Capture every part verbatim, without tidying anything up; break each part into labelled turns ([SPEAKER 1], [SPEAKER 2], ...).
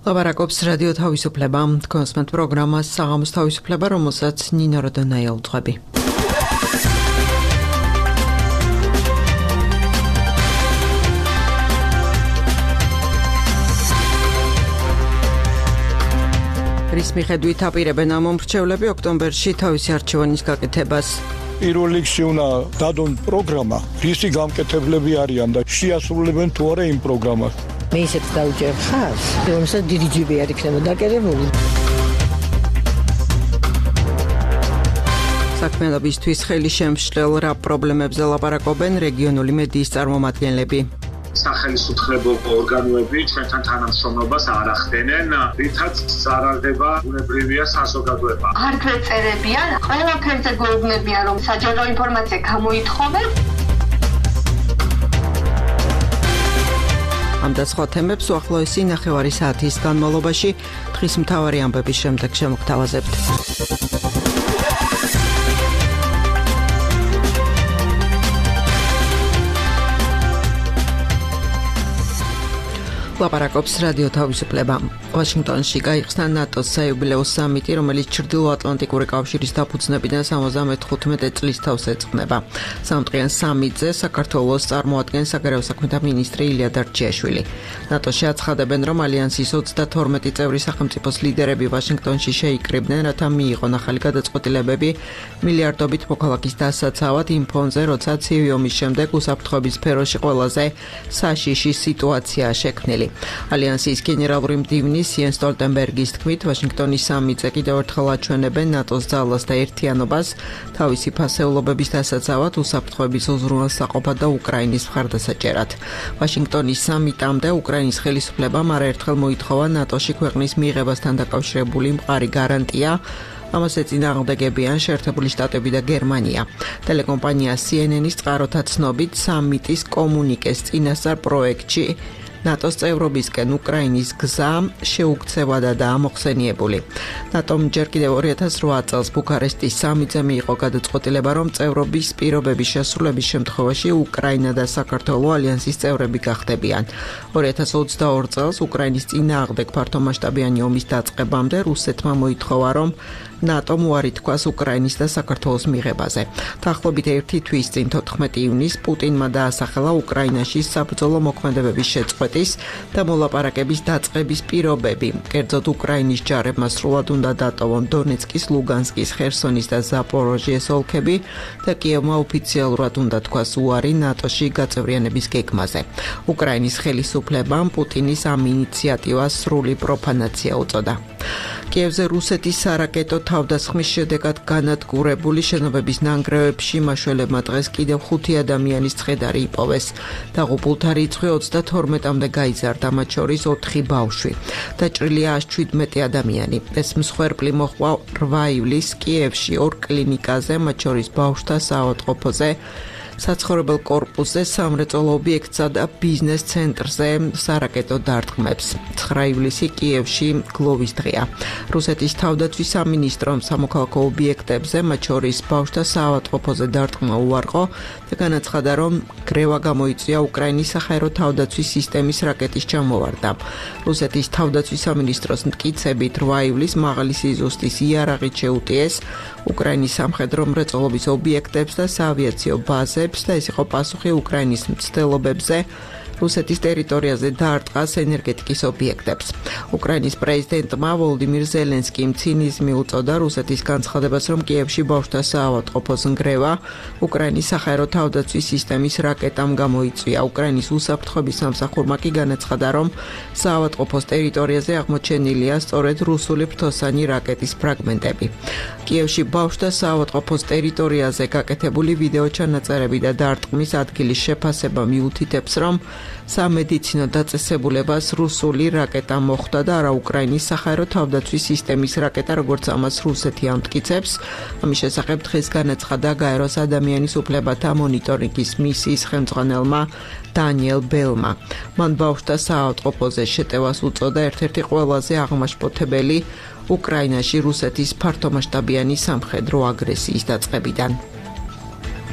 [SPEAKER 1] ლაპარაკობს რადიო თავისუფლება, კონსმენტ პროგრამა საღამოს თავისუფლება, რომელსაც ნინო როდონაია უძღვები. რის მიხედვით აპირებენ ამ მომრჩევლები ოქტომბერში თავისი არჩევანის გაკეთებას.
[SPEAKER 2] პირველ რიგში უნდა დადონ პროგრამა, რისი გამკეთებლები არიან და შეასრულებენ თუ არა იმ პროგრამას.
[SPEAKER 3] მე ისეთ დაუჭერ ხარს, რომელსაც დიდი ჯიბი არ იქნება დაკერებული.
[SPEAKER 1] საქმიანობისთვის ხელი შემშლელ რა პრობლემებზე ლაპარაკობენ რეგიონული მედიის წარმომადგენლები.
[SPEAKER 4] სახელმწიფო ორგანოები ჩვენთან თანამშრომლობას არ ახდენენ, რითაც წარალდება ბუნებრივია საზოგადოება.
[SPEAKER 5] არქრე წერებიან, ყველაფერზე გვეუბნებიან, რომ საჯარო ინფორმაცია გამოითხოვენ.
[SPEAKER 1] ამ და სხვა თემებს უახლოესი ნახევარი საათის განმავლობაში დღის მთავარი ამბების შემდეგ შემოგთავაზებთ. ლაპარაკობს რადიო თავისუფლება. ვაშინგტონში გაიხსნა ნატოს საიუბილეო სამიტი, რომელიც ჩრდილოატლანტიკური კავშირის დაფუძნებიდან სამოცდამოთხუთმეტი წლის თავს ეწყნება. სამდღიან სამიტზე საქართველოს წარმოადგენს საგარეო საქმეთა მინისტრი ილია დარჩიაშვილი. ნატოში აცხადებენ, რომ ალიანსის ოცდათორმეტი წევრი სახელმწიფოს ლიდერები ვაშინგტონში შეიკრიბნენ, რათა მიიღონ ახალი გადაწყვეტილებები მილიარდობით მოქალაქის დასაცავად იმ ფონზე, როცა ცივი ომის შემდეგ უსაფრთხოების სფეროში ყველაზე საშიში სიტუაციაა შექმნილი. ალიანსის გენერალური მდივნის იენს სტოლტენბერგის თქმით, ვაშინგტონის სამიტზე კიდევ ერთხელ აჩვენებენ ნატოს ძალას და ერთიანობას თავისი ფასეულობების დასაცავად, უსაფრთხოების უზრუნველსაყოფად და უკრაინის მხარდასაჭერად. ვაშინგტონის სამიტამდე უკრაინის ხელისუფლებამ არაერთხელ მოითხოვა ნატოში ქვეყნის მიღებასთან დაკავშირებული მყარი გარანტია. ამას ეწინააღმდეგებიან შეერთებული შტატები და გერმანია. ტელეკომპანია სი ენ ენის წყაროთა ცნობით, სამიტის კომუნიკეს წინასწარ პროექტში ნატოს წევრობისკენ უკრაინის გზა შეუქცევადადაა მოხსენიებული. ნატომ ჯერ კიდევ ორი ათას რვა წელს ბუქარესტის სამიტზე მიიღო გადაწყვეტილება, რომ წევრობის პირობების შესრულების შემთხვევაში უკრაინა და საქართველო ალიანსის წევრები გახდებიან. ორი ათას ოცდაორ წელს უკრაინის წინააღმდეგ ფართომასშტაბიანი ომის დაწყებამდე რუსეთმა მოითხოვა, რომ ნატომ უარი თქვას უკრაინის და საქართველოს მიღებაზე. დაახლოებით ერთი თვის წინ თოთხმეტი ივნისს პუტინმა დაასახელა უკრაინაში საბრძოლო მოქმედებების შეწყვეტის და მოლაპარაკების დაწყების პირობები. კერძოდ უკრაინის ჯარებმა სრულად უნდა დატოვონ დონეცკის, ლუგანსკის, ხერსონის და ზაპოროჟიეს ოლქები და კიევმა ოფიციალურად უნდა თქვას უარი ნატოში გაწევრიანების გეგმაზე. უკრაინის ხელისუფლებამ პუტინის ამ ინიციატივას სრული პროფანაცია უწოდა. კიევზე რუსეთის სარაკეტო თავდასხმის შედეგად განადგურებული შენობების ნანგრევებში მაშველებმა დღეს კიდევ ხუთი ადამიანის ცხედარი იპოვეს. დაღუპულთა რიცხვი ოცდათორმეტამდე გაიზარდა, მათ შორის ოთხი ბავშვი. დაჭრილია ას შვიდმეტი ადამიანი. ეს მსხვერპლი მოჰყვა რვა ივლისს კიევში ორ კლინიკაზე, მათ შორის ბავშვთა საავადმყოფოზე, საცხოვრებელ კორპუსზე, სამრეწველო ობიექტსა და ბიზნეს ცენტრზე სარაკეტო დარტყმებს. ცხრა ივლისი კიევში გლოვის დღეა. რუსეთის თავდაცვის სამინისტრომ სამოქალაქო ობიექტებზე, მათ შორის ბავშვთა საავადმყოფოზე დარტყმა უარყო და განაცხადა, რომ გრევა გამოიწვია უკრაინის საჰაერო თავდაცვის სისტემის რაკეტის ჩამოვარდამ. რუსეთის თავდაცვის სამინისტროს მტკიცებით რვა ივლისს მაღალი სიზუსტის იარაღით შეუტიეს უკრაინის სამხედრო მრეწველობის ობიექტებს და საავიაციო ბაზებს და ეს იყო პასუხი უკრაინის მცდელობებზე რუსეთის ტერიტორიაზე დაარტყას ენერგეტიკის ობიექტებს. უკრაინის პრეზიდენტმა ვოლოდიმირ ზელენსკიმ ცინიზმი უწოდა რუსეთის განცხადებას, რომ კიევში ბავშვთა საავადმყოფოს ნგრევა უკრაინის საჰაერო თავდაცვის სისტემის რაკეტამ გამოიწვია. უკრაინის უსაფრთხოების სამსახურმა კი განაცხადა, რომ საავადმყოფოს ტერიტორიაზე აღმოჩენილია სწორედ რუსული ფრთოსანი რაკეტის ფრაგმენტები. კიევში ბავშვთა საავადმყოფოს ტერიტორიაზე გაკეთებული ვიდეო ჩანაწერები და დარტყმის ადგილის შეფასება მიუთითებს, რომ სამედიცინო დაწესებულებას რუსული რაკეტა მოხვდა და არა უკრაინის საჰაერო თავდაცვის სისტემის რაკეტა, როგორც ამას რუსეთი ამტკიცებს. ამის შესახებ დღეს განაცხადა გაეროს ადამიანის უფლებათა მონიტორინგის მისიის ხელმძღვანელმა დანიელ ბელმა. მან ბავშვთა საავადმყოფოზე შეტევას უწოდა ერთ-ერთი ყველაზე აღმაშფოთებელი უკრაინაში რუსეთის ფართომასშტაბიანი სამხედრო აგრესიის დაწყებიდან.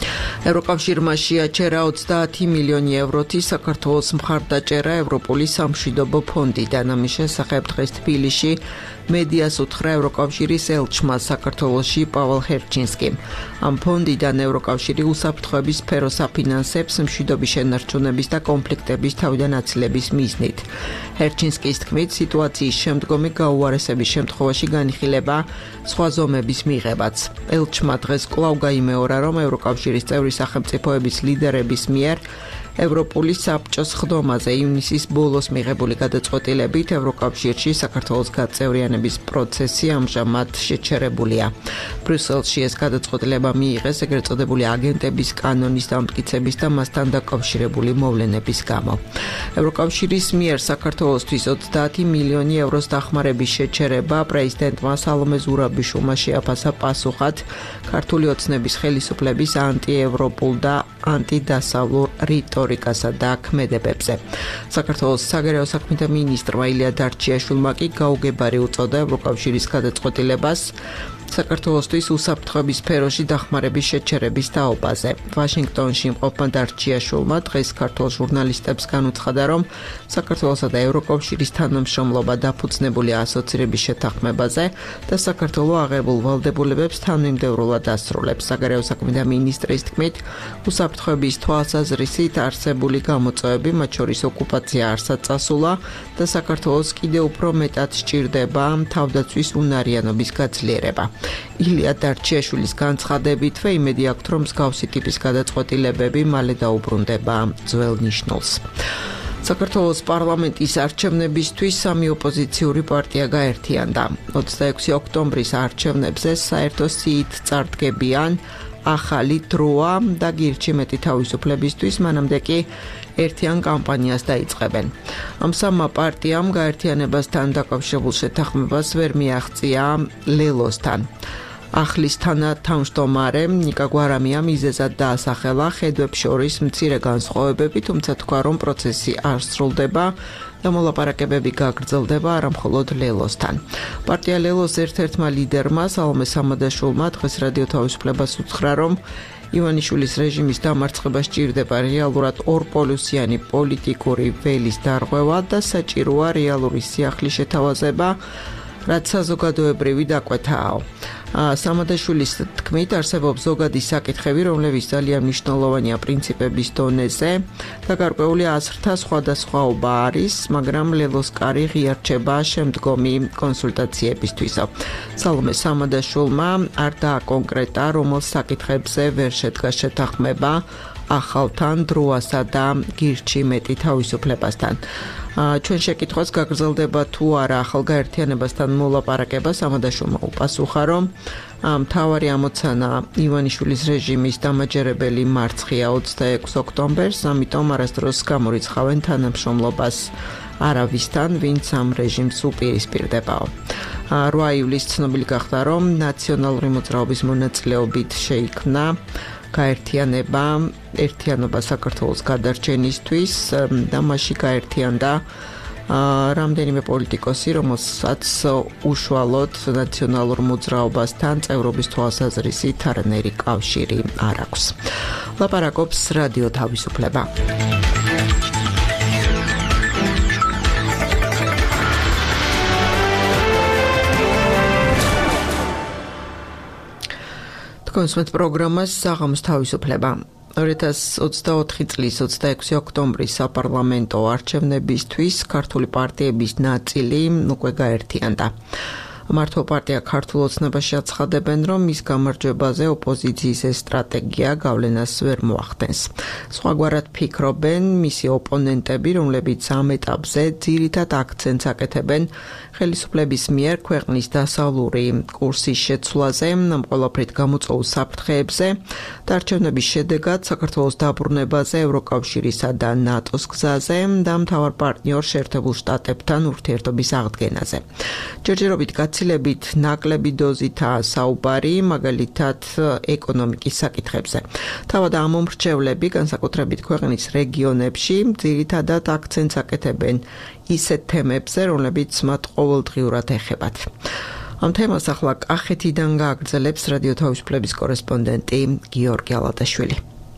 [SPEAKER 1] ევროკავშირმა შეაჩერა ოცდაათი მილიონი ევროთი საქართველოს მხარდაჭერა ევროპული სამშვიდობო ფონდიდან. ამის შესახებ დღეს თბილისში მედიას უთხრა ევროკავშირის ელჩმა საქართველოში პავალ ჰერჩინსკიმ. ამ ფონდიდან ევროკავშირი უსაფრთხოების სფეროს აფინანსებს მშვიდობის შენარჩუნების და კონფლიქტების თავიდან აცილების მიზნით. ჰერჩინსკის თქმით, სიტუაციის შემდგომი გაუარესების შემთხვევაში განიხილება სხვა ზომების მიღებაც. ელჩმა დღეს კვლავ გაიმეორა, რომ ევროკავშირის წევრი სახელმწიფოების ლიდერების მიერ ევროპული საბჭოს ხდომაზე ივნისის ბოლოს მიღებული გადაწყვეტილებით ევროკავშირში საქართველოს გაწევრიანების პროცესი ამჟამად შეჩერებულია. ბრიუსელში ეს გადაწყვეტილება მიიღეს ეგრეთ წოდებული აგენტების კანონის დამტკიცების და მასთან დაკავშირებული მოვლენების გამო. ევროკავშირის მიერ საქართველოსთვის ოცდაათი მილიონი ევროს დახმარების შეჩერება პრეზიდენტმა სალომე ზურაბიშვილმა შეაფასა პასუხად ქართული ოცნების ხელისუფლების ანტიევროპულ და ანტიდასავლურ რიტორიკასა და ქმედებებზე. საქართველოს საგარეო საქმეთა მინისტრმა ილია დარჩიაშვილმა კი გაუგებარი უწოდა ევროკავშირის გადაწყვეტილებას საქართველოსთვის უსაფრთხოების სფეროში დახმარების შეჩერების თაობაზე. ვაშინგტონში მყოფმა დარჩიაშვილმა დღეს ქართულ ჟურნალისტებს განუცხადა, რომ საქართველოსა და ევროკავშირის თანამშრომლობა დაფუძნებულია ასოცირების შეთანხმებაზე და საქართველოს აღებულ ვალდებულებებს თანმიმდევრულად ასრულებს. საგარეო საქმეთა მინისტრის თქმით, უსაფრთხოების თვალსაზრისით არსებული გამოწვევები, მათ შორის ოკუპაცია არსად წასულა და საქართველოს კიდევ უფრო მეტად სჭირდება თავდაცვის უნარიანობის გაძლიერება. ილია დარჩიაშვილის განცხადებითვე იმედი აქვთ, რომ მსგავსი ტიპის გადაწყვეტილებები მალე დაუბრუნდება ძველ ნიშნულს. საქართველოს პარლამენტის არჩევნებისთვის სამი ოპოზიციური პარტია გაერთიანდა. ოცდაექვსი ოქტომბრის არჩევნებზე საერთო სიით წარდგებიან ახალი დროა და გირჩი მეტი თავისუფლებისთვის, მანამდე კი ერთიან კამპანიას დაიწყებენ. ამ სამმა პარტიამ გაერთიანებასთან დაკავშირებულ შეთანხმებას ვერ მიაღწია ლელოსთან. ახლის თანათავმჯდომარე ნიკა გვარამია მიზეზად დაასახელა ხედვებს შორის მცირე განსხვავებები, თუმცა თქვა, რომ პროცესი არ სრულდება და მოლაპარაკებები გაგრძელდება არამხოლოდ ლელოსთან. პარტია ლელოს ერთ-ერთმა ლიდერმა სალომე სამადაშვილმა დღეს რადიო თავისუფლებას უთხრა, რომ ივანიშვილის რეჟიმის დამარცხება სჭირდება რეალურად ორპოლუსიანი პოლიტიკური ველის დარღვევა და საჭიროა რეალური სიახლის შეთავაზება, რაც საზოგადოებრივი დაკვეთაა. სამადაშვილის თქმით, არსებობს ზოგადი საკითხები, რომლებიც ძალიან მნიშვნელოვანია პრინციპების დონეზე და გარკვეული აზრთა სხვადასხვაობა არის, მაგრამ ლელოს კარი ღიარჩება შემდგომი კონსულტაციებისთვისო. სალომე სამადაშვილმა არ დააკონკრეტა, რომელ საკითხებზე ვერ შედგა შეთანხმება ახალთან დროასა და გირჩი მეტი თავისუფლებასთან. ჩვენ შეკითხვას გაგრძელდება თუ არა ახალ გაერთიანებასთან მოლაპარაკება, სამადაშვილმა უპასუხა, რომ მთავარი ამოცანა ივანიშვილის რეჟიმის დამაჯერებელი მარცხია ოცდაექვსი ოქტომბერს, ამიტომ არასდროს გამორიცხავენ თანამშრომლობას არავისთან, ვინც ამ რეჟიმს უპირისპირდებაო. რვა ივლისს ცნობილი გახდა, რომ ნაციონალური მოძრაობის მონაწილეობით შეიქმნა გაერთიანება ერთიანობა საქართველოს გადარჩენისთვის და მასში გაერთიანდა რამდენიმე პოლიტიკოსი, რომელსაც უშუალოდ ნაციონალურ მოძრაობასთან წევრობის თვალსაზრისით არანაირი კავშირი არ აქვს. ლაპარაკობს რადიო თავისუფლება. კონსმეთ პროგრამას საღამოს თავისუფლება. ორი ათას ოცდაოთხი წლის ოცდაექვსი ოქტომბრის საპარლამენტო არჩევნებისთვის ქართული პარტიების ნაწილი უკვე გაერთიანდა. მართო პარტია ქართულ ოცნებაში აცხადებენ, რომ მის გამარჯვებაზე ოპოზიციის ეს სტრატეგია გავლენას ვერ მოახდენს. სხვაგვარად ფიქრობენ მისი ოპონენტები, რომლებიც ამ ეტაპზე ძირითად აქცენტს აკეთებენ ხელისუფლების მიერ ქვეყნის დასავლური კურსის შეცვლაზე, ამ ყველაფრით გამოწვეულ საფრთხეებზე და არჩევნების შედეგად საქართველოს დაბრუნებაზე ევროკავშირისა და ნატოს გზაზე და მთავარ პარტნიორ შეერთებულ შტატებთან ურთიერთობის აღდგენაზე. ჯერჯერობით გაცილებით ნაკლები დოზითაა საუბარი, მაგალითად ეკონომიკის საკითხებზე. თავად ამ მომრჩევლები, განსაკუთრებით ქვეყნის რეგიონებში, ძირითადად აქცენტს აკეთებენ ისეთ თემებზე, რომლებიც მათ ყოველდღიურად ეხებათ. ამ თემას ახლა კახეთიდან გააგრძელებს რადიო თავისუფლების კორესპონდენტი გიორგი ალატაშვილი.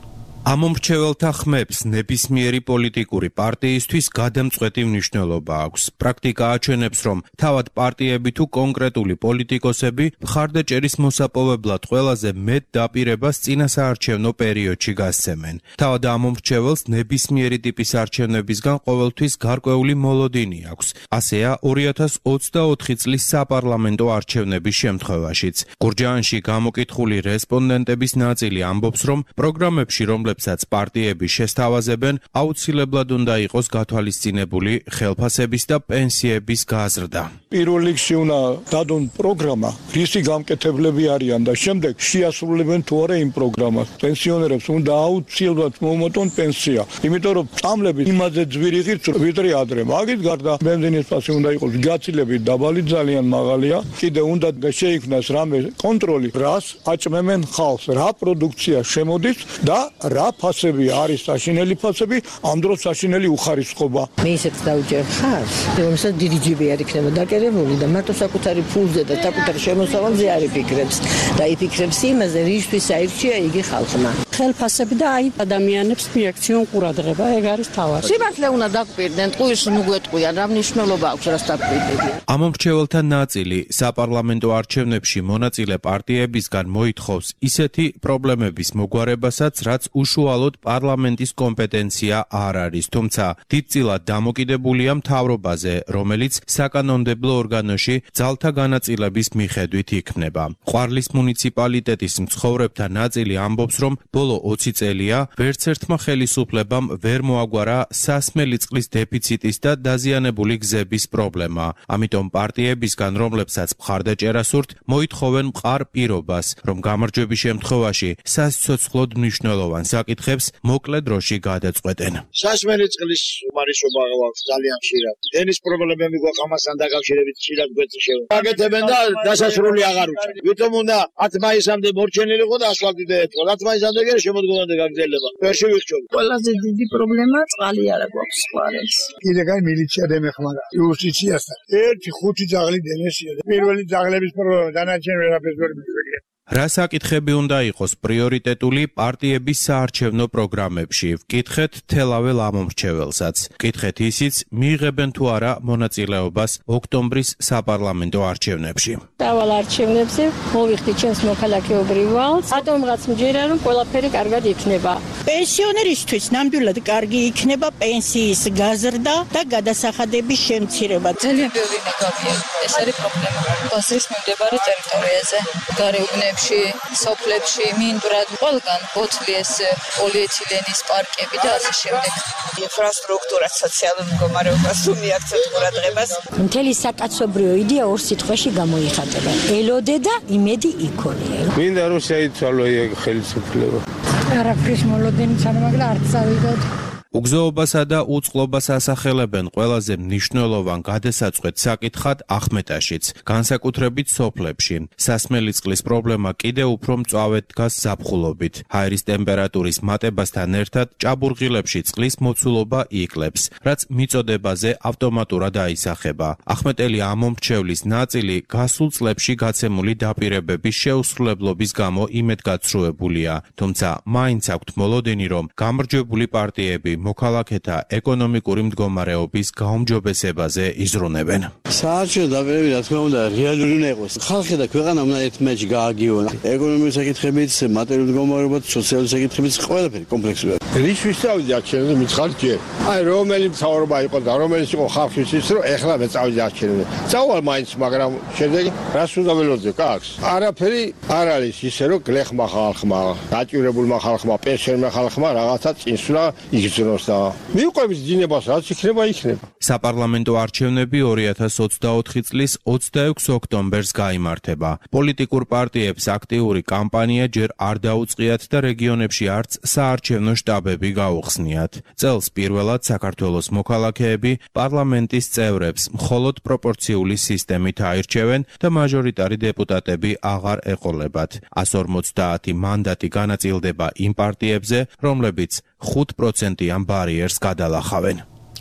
[SPEAKER 6] ამომრჩეველთა ხმებს ნებისმიერი პოლიტიკური პარტიისთვის გადამწყვეტი მნიშვნელობა აქვს. პრაქტიკა აჩვენებს, რომ თავად პარტიები თუ კონკრეტული პოლიტიკოსები მხარდაჭერის მოსაპოვებლად ყველაზე მეტ დაპირებას წინასაარჩევნო პერიოდში გასცემენ. თავად ამომრჩეველს ნებისმიერი ტიპის არჩევნებისგან ყოველთვის გარკვეული მოლოდინი აქვს. ასეა ორი ათას ოცდაოთხი წლის საპარლამენტო არჩევნების შემთხვევაშიც. გურჯაანში გამოკითხული რესპონდენტების ნაწილი ამბობს, რომ პროგრამებში, რომლებსაც პარტიები შესთავაზებენ, აუცილებლად უნდა იყოს გათვალისწინებული ხელფასების და პენსიების გაზრდა.
[SPEAKER 2] პირველ რიგში უნდა დადონ პროგრამა, რისი გამკეთებლები არიან და შემდეგ შეასრულებენ თუ არა იმ პროგრამას. პენსიონერებს უნდა აუცილებლად მომოტონ პენსია, იმიტომ რომ წამლები იმაზე ძვირი ღირს ვიდრე ადრე. მაგით გარდა ბენზინის ფასი უნდა იყოს გაცილებით დაბალი, ძალიან მაღალია. კიდე უნდა შეიქმნას რამე კონტროლი, რას აჭმემენ ხალხს, რა პროდუქცია შემოდის და რა ფასები არის საშინელი ფასები, ამ დროს საშინელი უხარისხობა.
[SPEAKER 3] მე ისეთ დავუჯერ ხარს, რომელსაც დიდი ჯიბი არ იქნება დაკერებული და მარტო საკუთარი ფულზე და საკუთარ შემოსავალზე არ იფიქრებს და იფიქრებს იმაზე, რისთვის აირჩია იგი ხალხმა.
[SPEAKER 7] ხელფასები და აი ადამიანებს მიაქციონ ყურადღება, ეგ არის თავარი.
[SPEAKER 3] სიმართლე უნდა დაგვირდნენ, ტყუილს ნუგვეტყვიან, რა მნიშვნელობა აქვს რას დაგვირდნენ.
[SPEAKER 6] ამომრჩეველთა ნაწილი საპარლამენტო არჩევნებში მონაწილე პარტიებისგან მოითხოვს ისეთი პრობლემების მოგვარებასაც, რაც უშუალოდ პარლამენტის კომპეტენცია არ არის, თუმცა დიდწილად დამოკიდებულია მთავრობაზე, რომელიც საკანონმდებლო ორგანოში ძალთა განაწილების მიხედვით იქმნება. ყვარლის მუნიციპალიტეტის მცხოვრებთა ნაწილი ამბობს, რომ ბოლო ოცი წელია ვერც ერთმა ხელისუფლებამ ვერ მოაგვარა სასმელი წყლის დეფიციტის და დაზიანებული გზების პრობლემა. ამიტომ პარტიებისგან, რომლებსაც მხარდაჭერა სურთ, მოითხოვენ მყარ პირობას, რომ გამარჯვების შემთხვევაში სასიცოცხლოდ მნიშვნელოვან საკითხებს მოკლე დროში გადაწყვეტენ.
[SPEAKER 8] სასმელი წყლის უმარისობა გვაქვს ძალიან ხშირად. ენის პრობლემები გვაქვს ამასთან დაკავშირებით ხშირად გვეცი შევა. გაკეთებენ და დასასრული აღარ უჩნდება. ვითომ უნდა ათი მაისამდე მორჩენილიყო და ასფალტი დაეწყო. ათი მაისამდე კი შემოდგომამდე გაგრძელება. ვერ შევიხჩობ.
[SPEAKER 7] ყველაზე დიდი პრობლემა წყალი არ აქვს ყვარელს.
[SPEAKER 9] კიდე კაი მილიცია დემეხმარა. იუსტიციასთან. ერთი ხუთი ძაღლი დენესია. პირველი ძაღლების პრობლემა დანარჩენ ვერაფერს ვერ მიგვიგია.
[SPEAKER 6] რა საკითხები უნდა იყოს პრიორიტეტული პარტიების საარჩევნო პროგრამებში? ვკითხეთ თელაվել ამომრჩეველსაც. ვკითხეთ ისიც, მიიღებენ თუ არა მონაწილეობას ოქტომბრის საპარლამენტო არჩევნებში.
[SPEAKER 7] დავალ არჩევნებზე მოვიხდი ჩემს მოქალაქეობრივ ვალს. ატომღაც მჯერა, რომ ყველაფერი კარგად იქნება.
[SPEAKER 3] პენსიონერისთვის ნამდვილად კარგი იქნება პენსიის გაზრდა და გადასახადების შემცირება.
[SPEAKER 10] ძალიან ბევრი ნეგატივია. ეს არის პრობლემა. ბაზრის მიმდებარე ტერიტორიაზე, გარეუბნებში, სოფლებში, მინდვრად, ყველგან ბოთლის, პოლიეთილენის პარკები და ასე შემდეგ.
[SPEAKER 3] ინფრასტრუქტურა, სოციალურ მდგომარეობას თუ მიაქცევთ ყურადღებას.
[SPEAKER 11] მთელი საკაცობრიო იდეა ორ სიტყვაში გამოიხატება. ელოდე და იმედი იქონია.
[SPEAKER 9] მინდა რომ შეიცვალო ეგ ხელისუფლება.
[SPEAKER 7] არაფრის მოლოდინი ჩამაგლა არ წავიდოდ.
[SPEAKER 6] უგზოობასა და უწყლობას ასახელებენ ყველაზე მნიშვნელოვან გადასაწყვეტ საკითხად ახმეტაშიც, განსაკუთრებით სოფლებში. სასმელი წყლის პრობლემა კიდე უფრო მწვავედ დგას ზაფხულობით. ჰაერის ტემპერატურის მატებასთან ერთად ჭაბურღილებში წყლის მოცულობა იკლებს, რაც მიწოდებაზე ავტომატურად აისახება. ახმეტელი ამომრჩევლის ნაწილი გასულ წლებში გაცემული დაპირებების შეუსრულებლობის გამო იმედგაცრუებულია, თუმცა მაინც აქვთ მოლოდინი, რომ გამარჯვებული პარტიები მოქალაქეთა ეკონომიკური მდგომარეობის გაუმჯობესებაზე იზრუნებენ.
[SPEAKER 12] საარჩევნო დაპირებები, რა თქმა უნდა, რეალური უნდა იყოს. ხალხი და ქვეყანა უნდა ერთმანეთში გააგიონა. ეკონომიკური საკითხებით, მატერიალური მდგომარეობაც, სოციალური საკითხებით, ყველაფერი კომპლექსურად.
[SPEAKER 9] რისთვის წავიდი არჩევნებზე მითხარ ჯერ. აი რომელი მთავრობა იყო და რომელიც იყო ხალხის ის რომ ეხლა მე წავიდი არჩევნებზე. წავალ მაინც, მაგრამ შედეგი რას უნდა ველოდე კაც? არაფერი არ არის ისე რომ გლეხმა ხალხმა, დაჭირებულმა ხალხმა, პენსიონერმა ხალხმა რაღაცა წინსვლა იგრძნოს. მიუყვებით დინებას, რაც იქნება, იქნება.
[SPEAKER 6] საპარლამენტო არჩევნები ორი ათას ოცდაოთხი წლის ოცდაექვსი ოქტომბერს გაიმართება. პოლიტიკურ პარტიებს აქტიური კამპანია ჯერ არ დაუწყიათ და რეგიონებში არც საარჩევნო შტაბები გაუხსნიათ. წელს პირველად საქართველოს მოქალაქეები პარლამენტის წევრებს მხოლოდ პროპორციული სისტემით აირჩევენ და მაჟორიტარი დეპუტატები აღარ ეყოლებათ. ასი ორმოცდაათი მანდატი განაწილდება იმ პარტიებზე, რომლებიც ხუთ პროცენტიან ბარიერს გადალახავენ.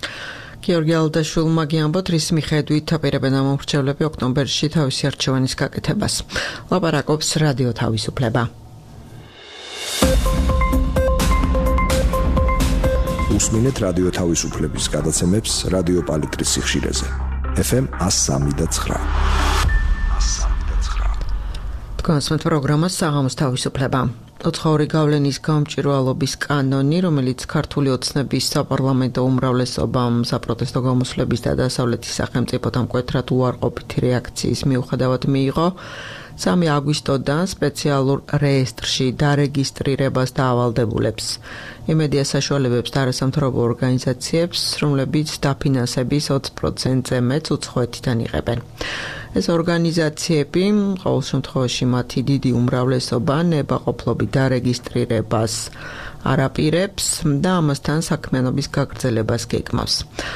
[SPEAKER 1] გიორგი ალდაშვილმა გიამბოთ, რის მიხედვით აპირებენ ამომრჩევლები ოქტომბერში თავისი არჩევანის გაკეთებას. ლაპარაკობს რადიო თავისუფლება.
[SPEAKER 13] უსმინეთ რადიო თავისუფლების გადაცემებს რადიო პალიტრის სიხშირეზე. ეფ ემ one oh three point nine.
[SPEAKER 1] თქვენს პროგრამას საღამოს თავისუფლება. ოთხეული გავლენის გამჭვირვალობის კანონი, რომელიც ქართული ოცნების საპარლამენტო უმრავლესობამ საპროტესტო გამოსვლების და დასავლეთის სახელმწიფოთა მკვეთრად უარყოფითი რეაქციის მიუხედავად მიიღო, სამი აგვისტოდან სპეციალურ რეესტრში დარეგისტრირებას დაავალდებულებს. იმედია საშუალებებს და არასამთავრობო ორგანიზაციებს, რომლებიც დაფინანსების ოცი პროცენტზე მეტ უცხოეთიდან იღებენ. ეს ორგანიზაციები, ყოველ შემთხვევაში მათი დიდი უმრავლესობა ნებაყოფლობით დარეგისტრირებას არაპირებს და ამასთან საქმიანობის გაგრძელებას გეგმავს.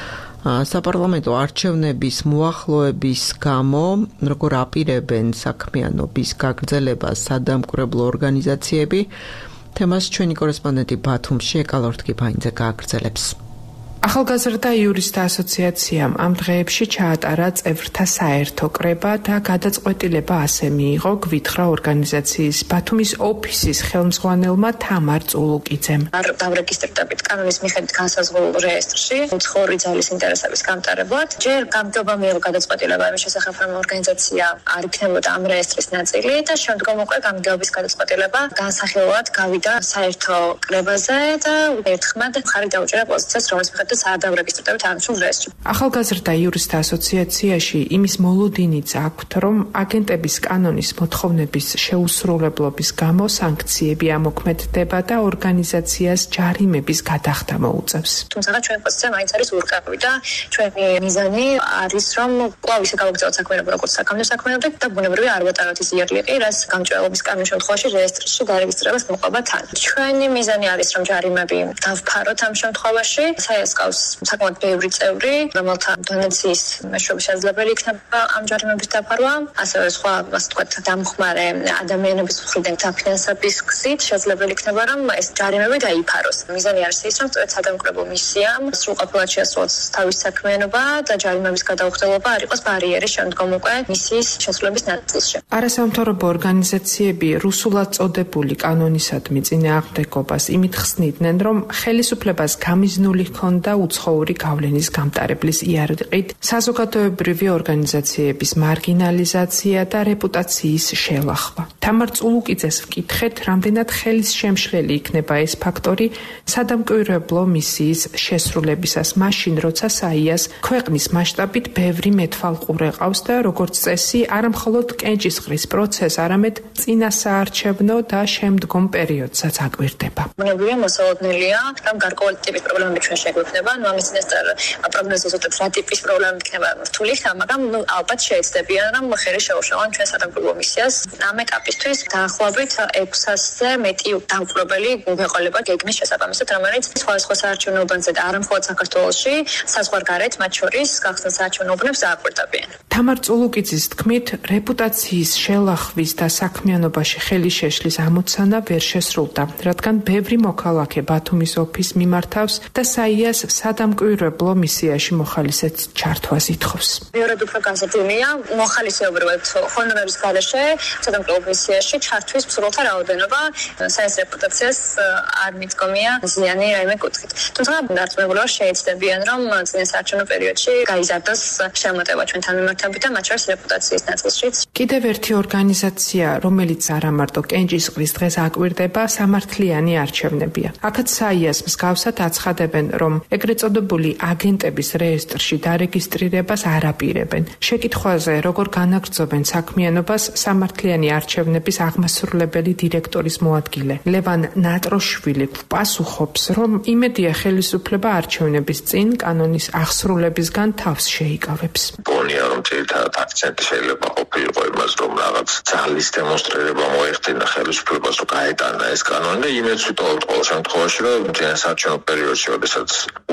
[SPEAKER 1] საპარლამენტო არჩევნების მოახლოების გამო, როგორ აპირებენ საქმიანობის გაგრძელებას სადამკვირვებლო ორგანიზაციები, თემას ჩვენი კორესპონდენტი ბათუმში ეკალორთგი ფაინძე გააგრძელებს.
[SPEAKER 14] ახალგაზრდა იურისტთა ასოციაციამ ამ დღეებში ჩაატარა წევრთა საერთო კრება და გადაწყვეტილება ასე მიიღო, გვითხრა ორგანიზაციის ბათუმის ოფისის ხელმძღვანელმა თამარ წულუკიძემ.
[SPEAKER 15] არ დავრეგისტრირდებით კანონის მიხედვით განსაზღვრულ რეესტრში უცხოური ძალის ინტერესების გამტარებლად. ჯერ გამგეობა მიიღო გადაწყვეტილება იმის შესახებ, რომ ორგანიზაცია არ იქნებოდა ამ რეესტრის ნაწილი და შემდგომ უკვე გამგეობის გადაწყვეტილება განსახილველად გავიდა საერთო კრებაზე და ერთხმად ხარი დაუჭირა პოზიციას, რომელიც საადავრეგისტრირდებით არჩეულ რეესტრში.
[SPEAKER 14] ახალგაზრდა იურისტთა ასოციაციაში იმის მოლოდინიც აქვთ, რომ აგენტების კანონის მოთხოვნების შეუსრულებლობის გამო სანქციები ამოქმედდება და ორგანიზაციას ჯარიმების გადახდა მოუწევს.
[SPEAKER 15] თუმცა ჩვენი პოზიცია მაინც არის ურყევი და ჩვენი მიზანი არის, რომ კვლავ ისე გავაგრძელოთ საქმიანობა, როგორც საქამდე საქმიანობდით და ბუნებრივია არ ვატაროთ ის იარლიყი, რაც გამჭვირვალობის კანონის შემთხვევაში რეესტრში დარეგისტრირებას მოყვება თან. ჩვენი მიზანი არის, რომ ჯარიმები დავფაროთ ამ შემთხვევაში. გავს საკმაოდ ბევრი წევრი, რომელთა დონაციის მეშვეობის შესაძლებელი იქნება ამ ჯარიმების დაფარვა, ასევე სხვა, ასე ვთქვათ, დამხმარე ადამიანების მხრიდან დაფინანსების გზით შესაძლებელი იქნება, რომ ეს ჯარიმები დაიფაროს. მიზანი არის ის, რომ სწორედ სადამკვირვებლო მისიამ სრულყოფილად შეასრულოს თავის საქმიანობა და ჯარიმების გადაუხდელობა არ იყოს ბარიერი შემდგომ უკვე მისიის შესრულების ნაწილში.
[SPEAKER 14] არასამთავრობო ორგანიზაციები რუსულად წოდებული კანონისადმი წინააღმდეგობას იმით ხსნიდნენ, რომ ხელისუფლებას გამიზნული ჰქონდა და უცხოური გავლენის გამტარებლის იარაღით საზოგადოებრივი ორგანიზაციების მარგინალიზაცია და რეპუტაციის შელახვა. თამარ წულუკიძეს ვკითხეთ, რამდენად ხელის შემშლელი იქნება ეს ფაქტორი სადამკვირვებლო მისიის შესრულებისას, მაშინ როცა საიას ქვეყნის მასშტაბით ბევრი მეტვალყურე ყავს და როგორც წესი, არამხოლოდ კენჭისყრის პროცესს, არამედ წინასაარჩევნო და შემდგომ პერიოდსაც აკვირდება.
[SPEAKER 15] ბუნებრივია მოსალოდნელია, რომ გარკვეული ტიპის პრობლემები ჩვენ შეგვექნება. ნუ ამის წინასწარ პროგნოზის უწევთ რა ტიპის პრობლემა იქნება რთული ხა, მაგრამ ნუ ალბათ შეეცდებიან, რომ ხელი შეუშალონ ჩვენ სადამკვირვებლო მისიას. ამ ეტაპისთვის დაახლოებით ექვსი ათასზე მეტი დამკვირვებელი გვეყოლება გეგმის შესაბამისად, რომელიც სხვადასხვა საარჩევნო უბანზე და არამხოლოდ საქართველოში, საზღვარგარეთ, მათ შორის გახსნილ საარჩევნო უბნებს აკვირდებიან.
[SPEAKER 14] თამარ წულუკიძის თქმით, რეპუტაციის შელახვის და საქმიანობაში ხელი შეშლის ამოცანა ვერ შესრულდა, რადგან ბევრი მოქალაქე ბათუმის ოფისს მიმართავს და საიას სადამკვირვებლო მისიაში მოხალისეც ჩართვას ითხოვს.
[SPEAKER 15] ბევრად უფრო გაზრდილია მოხალისეობრივად ხონორების გარეშე სადამკვირვებლო მისიაში ჩართვის მსურველთა რაოდენობა, საის რეპუტაციას არ მიდგომია ზიანი რაიმე კუთხით. თუმცა დარწმუნებულება შეეცდებიან, რომ წინასაარჩევნო პერიოდში გაიზარდოს შემოტევა ჩვენთან მიმართებით და მათ შორის რეპუტაციის ნაწილშიც.
[SPEAKER 14] კიდევ ერთი ორგანიზაცია, რომელიც არა მარტო კენჭისყრის დღეს აკვირდება, სამართლიანი არჩევნებია. აქაც საიას მსგავსად აცხადებენ, რომ ეგრეთ წოდებული აგენტების რეესტრში დარეგისტრირებას არ აპირებენ. შეკითხვაზე, როგორ განაგრძობენ საქმიანობას, სამართლიანი არჩევნების აღმასრულებელი დირექტორის მოადგილე ლევან ნატროშვილი პასუხობს, რომ იმედია ხელისუფლება არჩევნების წინ კანონის აღსრულებისგან თავს შეიკავებს.
[SPEAKER 16] გონია, რომ ძირითადად აქცენტი შეიძლება ყოფილიყო იმას, რომ რაღაც ძალის დემონსტრირება მოეხდინა ხელისუფლებას, რომ გაეტანა ეს კანონი და იმედს ვიტოვებთ ყოველ შემთხვევაში, რომ წინასაარჩევნო პერიოდში, როდესაც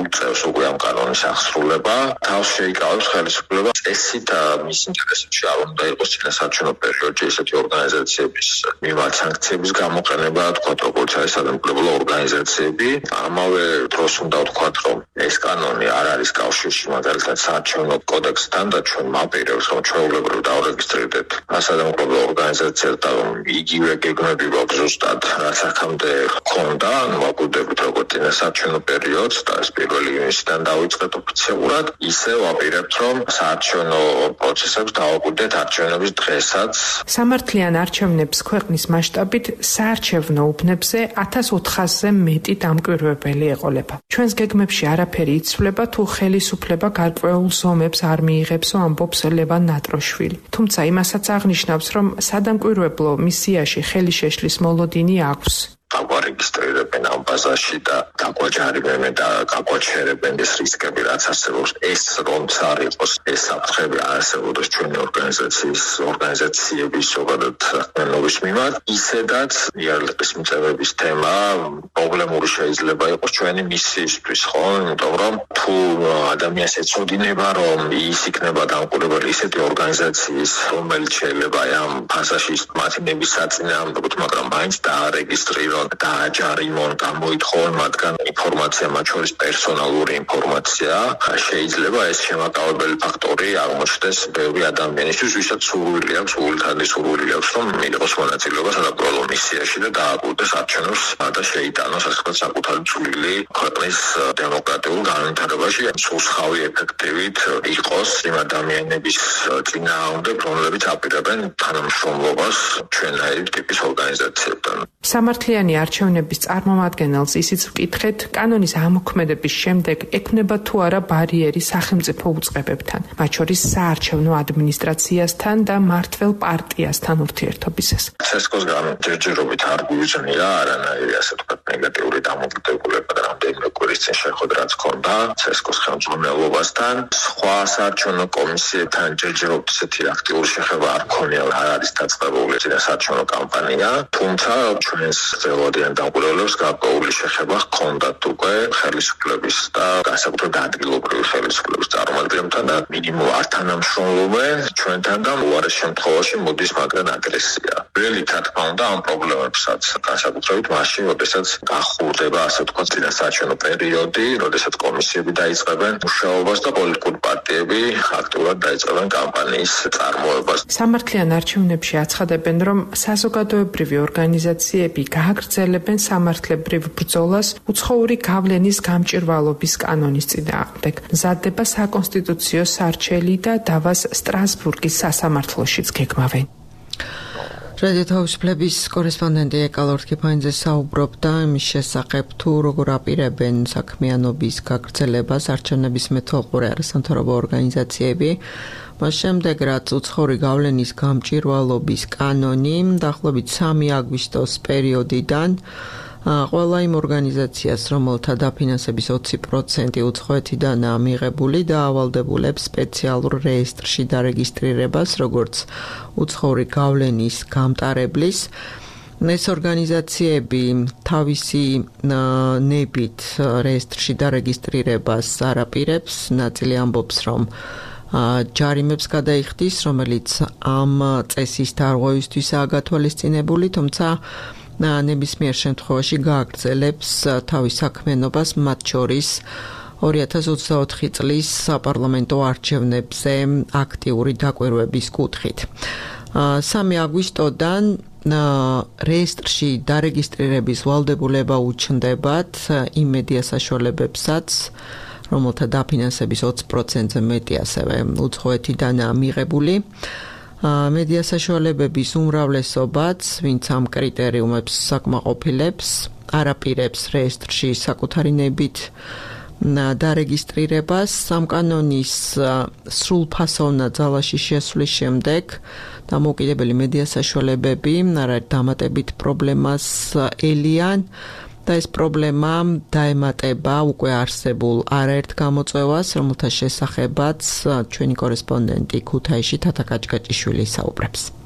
[SPEAKER 16] უწევს უკვე ამ კანონის აღსრულება, თავს შეიკავებს ხელისუფლება წესით მის ინტერესებში არ უნდა იყოს წინასაარჩევნო პერიოდში ესეთი ორგანიზაციების მიმართ სანქციების გამოყენება, თქვათ, როგორც არის სადამკვირვებლო ორგანიზაციები. ამავე დროს უნდა ვთქვათ, რომ ეს კანონი არ არის კავშირში მაგალითად საარჩევნო კოდექსთან და ჩვენ მაპირებს, რომ ჩვეულებრივ დავრეგისტრირდეთ სადამკვირვებლო ორგანიზაციას და რომ იგივე გეგმები გვაქვს ზუსტად, რაც აქამდე ჰქონდა, ანუ ვაკვირდებით როგორც წინასაარჩევნო პერიოდს და ეს პირველი ივნისიდან დავიწყეთ ოფიციალურად, ისე ვაპირებთ, რომ საარჩევნო პროცესებს დავაკვირდეთ არჩევნების დღესაც.
[SPEAKER 14] სამართლიან არჩევნებს ქვეყნის მასშტაბით საარჩევნო უბნებზე ათას ოთხასზე მეტი დამკვირვებელი ეყოლება. ჩვენს გეგმებში არაფერი იცვლება, თუ ხელისუფლება გარკვეულ ზომებს არ მიიღებსო, ამბობს ლევან ნატროშვილი. თუმცა იმასაც აღნიშნავს, რომ სადამკვირვებლო მისიაში ხელი შეშლის მოლოდინი აქვს.
[SPEAKER 16] გაგვარეგისტრირებენ ამ ბაზაში და გაგვაჯარიმებენ და გაგვაჩერებენ ეს რისკები, რაც არსებობს. ეს რომც არ იყოს, ეს საფრთხები არ არსებობდეს ჩვენი ორგანიზაციის ორგანიზაციების ზოგადად საქმიანობის მიმართ, ისედაც იარლების მიწევების თემა პრობლემური შეიძლება იყოს ჩვენი მისიისთვის, ხო? იმიტომ რომ თუ ადამიანს ეცოდინება, რომ ის იქნება დამკვირვებელი ისეთი ორგანიზაციის, რომელიც შეიძლება ამ ფაზაში მათი ნების საწინააღმდეგოდ, მაგრამ მაინც დაარეგისტრირონ დააჯარიმონ, გამოითხოვონ მათგან ინფორმაცია, მათ შორის პერსონალური ინფორმაცია, შეიძლება ეს შემაკავებელი ფაქტორი აღმოჩნდეს ბევრი ადამიანისთვის, ვისაც სურვილი აქვს, უულთადი სურვილი აქვს, რომ მიიღოს მონაწილეობა სადამკვირვებლო მისიაში და დააკვირდეს არჩევნებს და შეიტანოს ასე ვთქვათ საკუთარი წვლილი ქვეყნის დემოკრატიულ განვითარებაში, სულსხავი ეფექტივით იყოს იმ ადამიანების წინააღმდეგ, რომლებიც აპირებენ თანამშრომლობას ჩვენაირი ტიპის ორგანიზაციებთან.
[SPEAKER 14] სამართლიანი არჩევნების წარმომადგენელს ისიც ვკითხეთ, კანონის ამოქმედების შემდეგ ექმნება თუ არა ბარიერი სახელმწიფო უწყებებთან, მათ შორის საარჩევნო ადმინისტრაციასთან და მმართველ პარტიასთან ურთიერთობისას.
[SPEAKER 16] ცესკოს გამარჯვებით არ გვიუძნია არანაირი ასე ვთქვათ ნეგატიური დამოკიდებულება და რამდენიმე კვირის წინ შეხვედრა რაც ჰქონდა ცესკოს ხელმძღვანელობასთან. სხვა საარჩევნო კომისიებთან ჯერჯერობით ესეთი აქტიური შეხება არ ქონია, არ არის დაწყებული წინასაარჩევნო კამპანია, თუმცა ჩვენს ძველადიან დამკვირვებლებს გარკვეული შეხება ჰქონდათ უკვე ხელისუფლების და განსაკუთრებით ადგილობრივი ხელისუფლების წარმომადგენლებთან და მინიმუმ არ თანამშრომლობენ ჩვენთან და უარეს შემთხვევაში მოდის მაგრამ აგრესია. really რა თქმა უნდა ამ პრობლემებსაც განსაკუთრებით მაშინ, როდესაც გახურდება ასე ვთქვათ წინასაარჩევნო პერიოდი, როდესაც კომისიები დაიწყებენ მუშაობას და პოლიტიკური პარტიები აქტიურად დაიწყებენ კამპანიის წარმოებას.
[SPEAKER 14] სამართლიან არჩევნებში აცხადებენ, რომ საზოგადოებრივი ორგანიზაციები გააგრძელებენ სამართლებრივ ბრძოლას უცხოური გავლენის გამჭვირვალობის კანონის წინააღმდეგ. მზადდება საკონსტიტუციო სარჩელი და დავას სტრასბურგის სასამართლოშიც გეგმავენ.
[SPEAKER 1] რადიო თავისუფლების კორესპონდენტი ეკალორდ კიფაინძე საუბრობდა იმის შესახებ, თუ როგორ აპირებენ საქმიანობის გაგრძელებას არჩევნების მეთვალყურე არასამთავრობო ორგანიზაციები. მას შემდეგ, რაც უცხოური გავლენის გამჭვირვალობის კანონი დაახლოებით სამი აგვისტოს პერიოდიდან ყველა იმ ორგანიზაციას, რომელთა დაფინანსების ოცი პროცენტი უცხოეთიდანაა მიღებული და ავალდებულებს სპეციალურ რეესტრში დარეგისტრირებას, როგორც უცხოური გავლენის გამტარებლის. ეს ორგანიზაციები თავისი ნებით რეესტრში დარეგისტრირებას არ აპირებს, ნაწილი ამბობს, რომ ჯარიმებს გადაიხდის, რომელიც ამ წესის დარღვევისთვისაა გათვალისწინებული, თუმცა ნებისმიერ შემთხვევაში გააგრძელებს თავის საქმიანობას, მათ შორის ორი ათას ოცდაოთხი წლის საპარლამენტო არჩევნებზე აქტიური დაკვირვების კუთხით. სამი აგვისტოდან რეესტრში დარეგისტრირების ვალდებულება უჩნდებათ იმ მედია საშუალებებსაც, რომელთა დაფინანსების ოცი პროცენტზე მეტი ასევე უცხოეთიდანაა მიღებული. მედია საშუალებების უმრავლესობაც, ვინც ამ კრიტერიუმებს საკმაყოფილებს, არ აპირებს რეესტრში საკუთარი ნებით დარეგისტრირებას. ამ კანონის სრულფასოვნად ძალაში შესვლის შემდეგ დამოუკიდებელი მედია საშუალებები არაერთ დამატებით პრობლემას ელიან და ეს პრობლემა დაემატება უკვე არსებულ არაერთ გამოწვევას, რომელთა შესახებაც ჩვენი კორესპონდენტი ქუთაისში თათა კაჭკაჭიშვილი საუბრობს.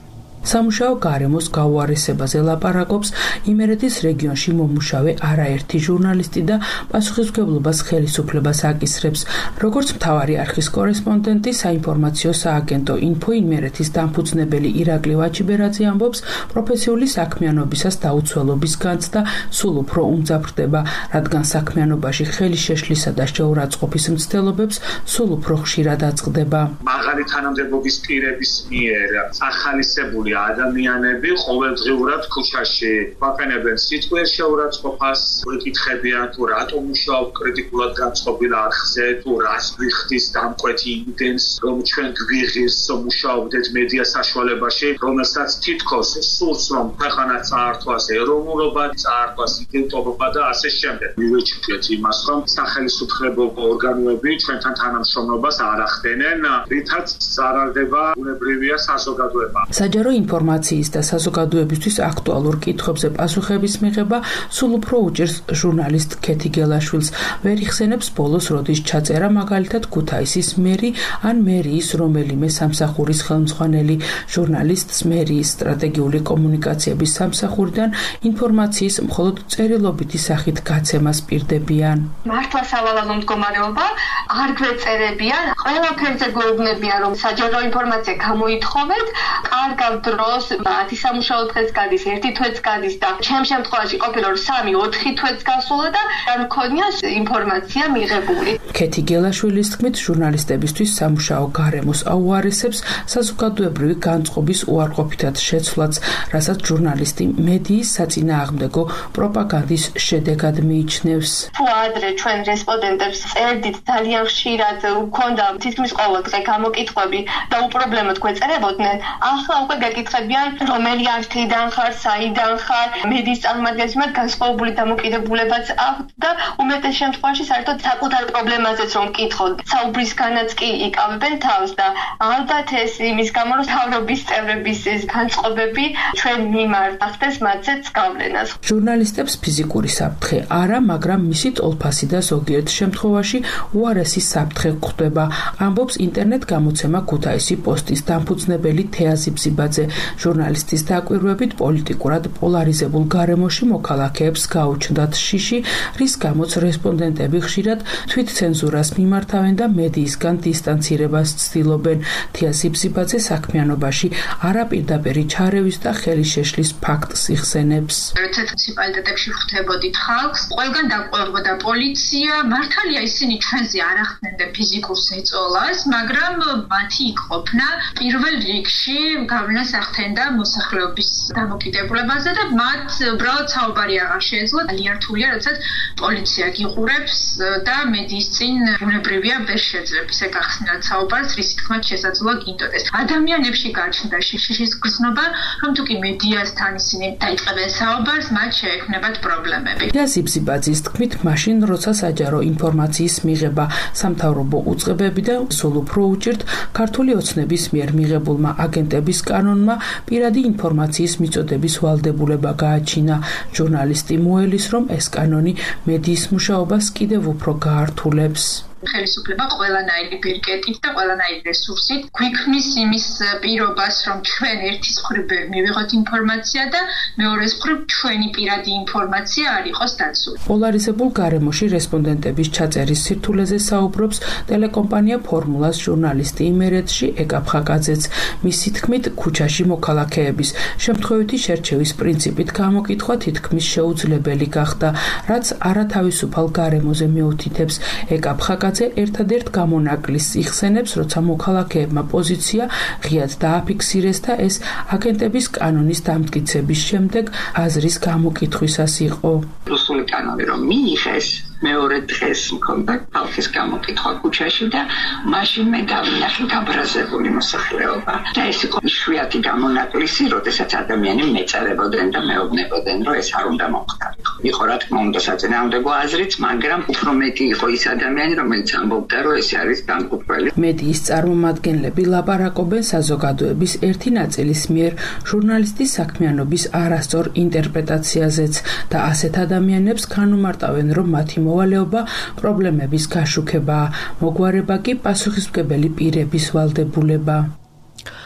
[SPEAKER 14] სამუშაო გარემოს გაუარესებაზე ლაპარაკობს იმერეთის რეგიონში მომუშავე არაერთი ჟურნალისტი და პასუხისმგებლობას ხელისუფლებას აკისრებს. როგორც მთავარი არხის კორესპონდენტი, საინფორმაციო სააგენტო ინფო იმერეთის დამფუძნებელი ირაკლი ვაჩიბერაძე ამბობს, პროფესიული საქმიანობისას დაუცველობის განცდა სულ უფრო უმძაფრდება, რადგან საქმიანობაში ხელი შეშლისა და შეურაცხყოფის მცდელობებს სულ უფრო ხშირად აწყდება.
[SPEAKER 4] მაღალი თანამდებობის პირების მიერ ახალისებული ადამიანები ყოველდღიურად ქუჩაში ვაყენებენ სიტყვიერ შეურაცხყოფას, ვიკითხებიან თუ რატომ მუშაობ კრიტიკულად განწყობილ არხზე, თუ რას გვიხდის დამკვეთი იმდენს, რომ ჩვენ გვიღირს მუშაობდეთ მედია საშუალებაში, რომელსაც თითქოს სურს, რომ ქვეყანა წაართვას, ეროვნულობა წაართვას, იდენტობა და ასე შემდეგ. მივეჭირეთ იმას, რომ სახელმწიფო ორგანოები ჩვენთან თანამშრომლობას არ ახდენენ, რითაც წარალდება ბუნებრივია საზოგადოება.
[SPEAKER 14] საჯარო ინფორმაციის და საზოგადოებისთვის აქტუალურ კითხვებზე პასუხების მიღება სულ უფრო უჭირს ჟურნალისტ ქეთი გელაშვილს. ვერ იხსენებს ბოლოს როდის ჩაწერა მაგალითად ქუთაისის მერი ან მერიის რომელიმე სამსახურის ხელმძღვანელი. ჟურნალისტს მერიის სტრატეგიული კომუნიკაციების სამსახურიდან ინფორმაციის მხოლოდ წერილობითი სახით გაცემას პირდებიან.
[SPEAKER 5] მართლა სავალალო მდგომარეობა არ გვეწერებიან, ყველაფერზე გვეუბნებიან, რომ საჯარო ინფორმაცია გამოითხოვეთ, კარგავ დროს ათი სამუშაო დღეს გადის, ერთი თვეც გადის და ჩემ შემთხვევაში ყოფილა რომ სამი ოთხი თვეც გასულა და არ მქონია ინფორმაცია მიღებული.
[SPEAKER 14] ქეთი გელაშვილის თქმით, ჟურნალისტებისთვის სამუშაო გარემოს აუარესებს საზოგადოებრივი განწყობის უარყოფითად შეცვლაც, რასაც ჟურნალისტი მედიის საწინააღმდეგო პროპაგანდის შედეგად მიიჩნევს.
[SPEAKER 5] თუ ადრე ჩვენ რესპონდენტებს წერდით ძალიან ხშირად უქონდა თითქმის ყოველ დღე გამოკითხვები და უპრობლემოდ გვეწერებოდნენ, ახლა უკვე გეკითხებიან რომელი არქიდან ხარ, საიდან ხარ, მედიის წარმომადგენლებს მათ განსხვავებული დამოკიდებულებაც აქვთ და უმეტეს შემთხვევაში საერთოდ საკუთარ პრობლემაზეც რომ მკითხოთ, საუბრისგანაც კი იკავებენ თავს და ალბათ ეს იმის გამო რომ თავრობის წევრების ეს განწყობები ჩვენ მიმართ ახდენს მათზეც გავლენას.
[SPEAKER 14] ჟურნალისტებს ფიზიკური საფრთხე არა, მაგრამ მისი ტოლფასი და ზოგიერთ შემთხვევაში უარესი საფრთხე გვხვდება, ამბობს ინტერნეტ გამოცემა ქუთაისი პოსტის დამფუძნებელი თეა ზიბზიბაძე. ჟურნალისტის დაკვირვებით პოლიტიკურად პოლარიზებულ გარემოში მოქალაქეებს გაუჩნდათ შიში, რის გამოც რესპონდენტები ხშირად თვითცენზურას მიმართავენ და მედიისგან დისტანცირებას ცდილობენ. თეა ზიბზიბაძე საქმიანობაში არაპირდაპირი ჩარევის და ხელის შეშლის ფაქტს იხსენებს.
[SPEAKER 17] როცა მუნიციპალიტეტებში ხვდებოდით ხალხს, ყველგან დაყვებოდა პოლიცია, მართალია ისინი ჩვენზე არ ახდენდნენ ფიზიკურ ზეწოლას, მაგრამ მათი იქ ყოფნა პირველ რიგში გავლენას ახდენდა მოსახლეობის დამოკიდებულებაზე და მათ უბრალოდ საუბარი აღარ შეეძლოთ. ალიართულია, როდესაც პოლიცია გიყურებს და მედიის წინ ბუნებრივია ვერ შეძლებს ისე გახსნილად საუბარს, რის თქმაც შესაძლოა გინდოდეს. ადამიანებში გაჩნდა შიშის გრძნობა, რომ თუ კი მედიასთან ისინი დაიწყებენ საუბარს, მათ შეექმნებათ პრობლემები.
[SPEAKER 14] თეა ზიბზიბაძის თქმით, მაშინ როცა საჯარო ინფორმაციის მიღება სამთავრობო უწყებებიდან სულ უფრო უჭირთ ქართული ოცნების მიერ მიღებულმა აგენტების კანონმა პირადი ინფორმაციის მიწოდების ვალდებულება გააჩინა. ჟურნალისტი მოელის, რომ ეს კანონი მედიის მუშაობას კიდევ უფრო გაართულებს.
[SPEAKER 17] ხელისუფლება ყველანაირი პირკეტით და ყველანაირი რესურსით გვიქმნის იმის პირობას, რომ ჩვენ ერთის მხრივ მივიღოთ ინფორმაცია და მეორეს მხრივ ჩვენი პირადი ინფორმაცია არ იყოს დაცული.
[SPEAKER 14] პოლარიზებულ გარემოში რესპონდენტების ჩაწერის სირთულეზე საუბრობს ტელეკომპანია ფორმულას ჟურნალისტი იმერეთში ეკა ფხაკაძეც. მისი თქმით, ქუჩაში მოქალაქეების შემთხვევითი შერჩევის პრინციპით გამოკითხვა თითქმის შეუძლებელი გახდა, რაც არათავისუფალ გარემოზე მიუთითებს. ეკა ფხაკაძე ერთადერთ გამონაკლისს იხსენებს, როცა მოქალაქეებმა პოზიცია ღიად დააფიქსირეს და ეს აგენტების კანონის დამტკიცების შემდეგ აზრის გამოკითხვისას იყო.
[SPEAKER 18] რუსული კანონი რომ მიიღეს, მეორე დღეს მქონდა ხალხის გამოკითხვა ქუჩაში და მაშინ მე დავინახე გაბრაზებული მოსახლეობა. და ეს იყო იშვიათი გამონაკლისი, როდესაც ადამიანი მეწარებოდნენ და მეუბნებოდნენ, რომ ეს არ უნდა მოხდარიყო. იყო რა თქმა უნდა საწინააღმდეგო აზრიც, მაგრამ უფრო მეტი იყო ის ადამიანი, რომელიც ამბობდა, რომ ეს არის განკუთვნილი.
[SPEAKER 14] მედიის წარმომადგენლები ლაპარაკობენ საზოგადოების ერთი ნაწილის მიერ ჟურნალისტის საქმიანობის არასწორ ინტერპრეტაციაზეც და ასეთ ადამიანებს განუმარტავენ, რომ მათი მოვალეობა პრობლემების გაშუქებაა, მოგვარება კი პასუხისმგებელი პირების ვალდებულება.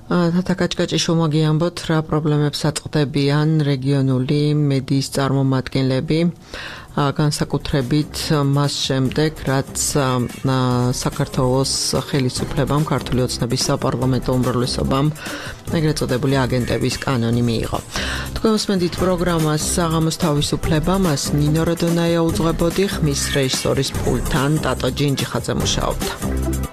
[SPEAKER 1] თათაკაჭკაჭი შუმაგიამბოთ რა პრობლემებს აწყდებიან რეგიონული მედიის წარმომადგენლები განსაკუთრებით მას შემდეგ რაც საქართველოს ხელისუფლებამ ქართული ოცნების საპარლამენტო უმრავლესობამ ეგრეთ წოდებული აგენტების კანონი მიიღო. თქვენ მოსმენთ პროგრამას საღამოს თავისუფლება, მას ნინო როდონაია უძღვებოდი, ხმის რეჟისორის პულტთან ტატო ჯინჯიხაძე მუშაობდა.